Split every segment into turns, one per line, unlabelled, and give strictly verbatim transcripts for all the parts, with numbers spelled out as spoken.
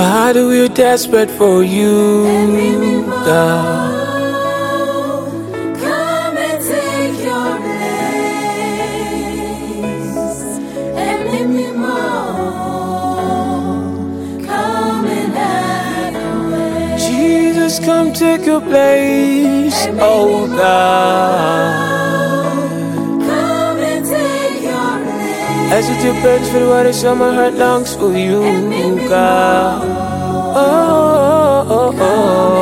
Father, we're desperate for you, God.
Come and take your place and make me more. Come and have your way.
Jesus, come take your place, oh God.
Come and take your place.
As it depends for the water, so my heart longs for you, God. Oh, oh, oh, oh.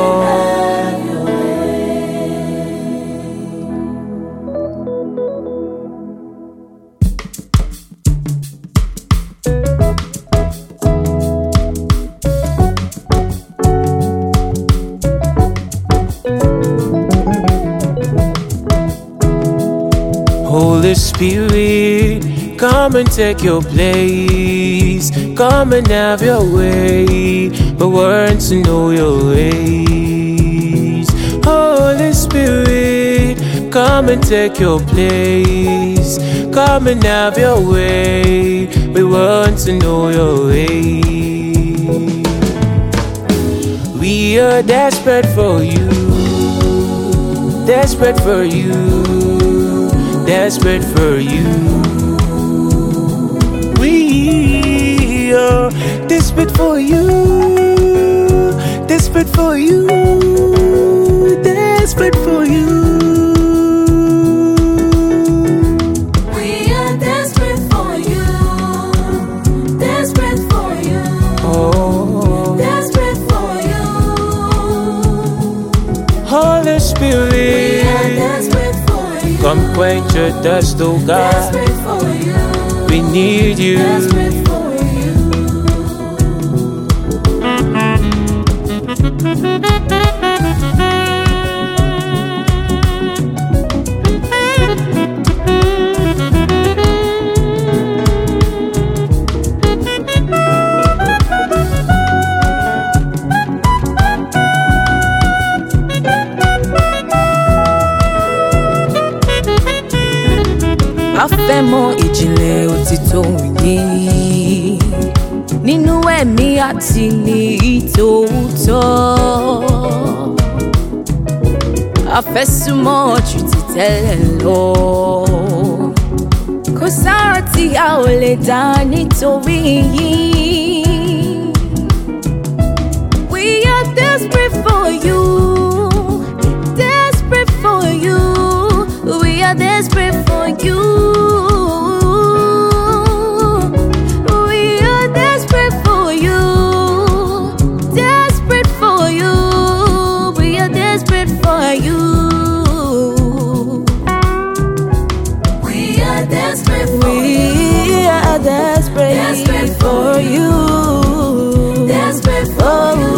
Holy Spirit, come and take your place. Come and have your way. We want to know your ways. Holy Spirit, come and take your place. Come and have your way. We want to know your ways. We are desperate for you. Desperate for you. Desperate for you. We are desperate for you. Desperate for you. Desperate for you.
We are desperate for you. Desperate for you.
Oh,
Desperate for you.
Holy Spirit,
We are desperate for you.
come quench your thirst, oh God.
Desperate for you.
We need you.
Desperate for you.
Afẹ́mọ̀ ìjìnlẹ̀ òtítọ́ yìí nínú ẹ̀mí àti ní ìtòótọ́. Afẹ́sùnmọ́ jù ti tẹ́lẹ̀ lọ. Kò sára tí a ò lè dá nítorí yìí. We are desperate for you. Desperate for you. We are desperate for you. We are desperate for you. Desperate for you. We are desperate for you.
We are desperate for
We
you.
are desperate,
Desperate
for you.
Desperate for you.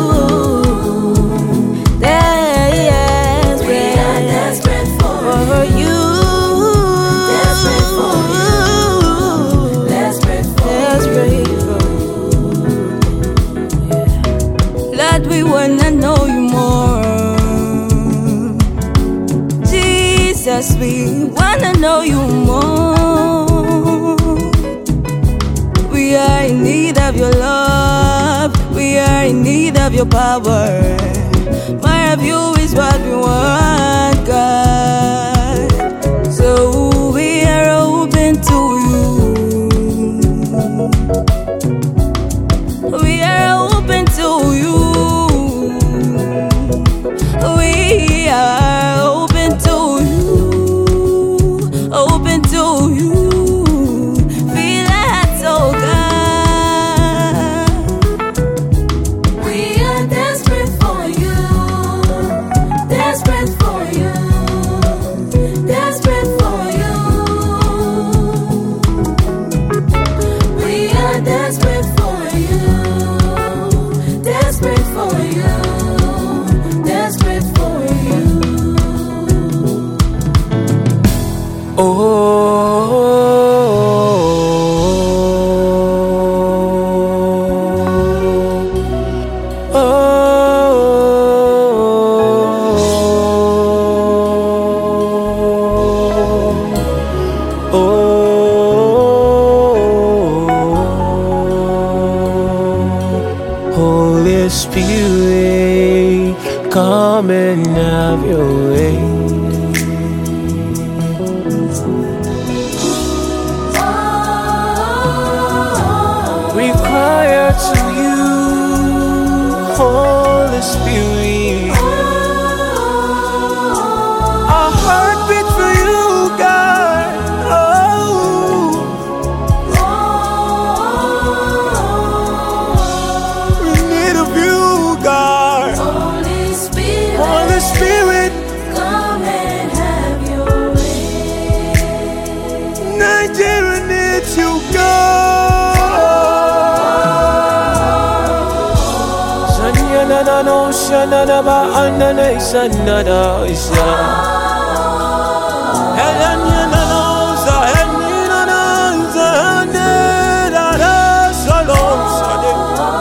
Desperate
We are desperate for
for you.
Desperate for you. Desperate for
Desperate for you. Lord, we wanna know you more. Jesus, we wanna know you more. We are in need of your love. We are in need of your power. More of you is what we want, God. So we are open to you. We are open to you. We are open to you. Open to you. Feel that, oh God.
We are desperate for you. Desperate for you. Desperate for you. We are desperate for you. Desperate for you. Desperate for you.
Oh, oh, oh, oh, oh. and have your way. We cry out to you, Holy Spirit. Our heart beat for you, God. Oh, we need of you, God.
Holy Spirit,
Holy Spirit,
come and have your way.
Nigeria needs you, God. Sanyana no shanana ba andana isanada isa. Helanyana no sa helina na sa nera na salon sade.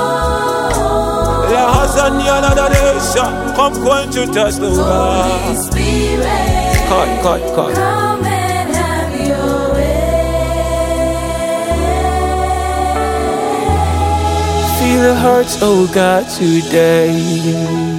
La hasanyana da desha, come going to touch the
Holy
world.
Spirit,
Cut, cut, cut.
come and have your way.
Feel the hearts, oh God, today.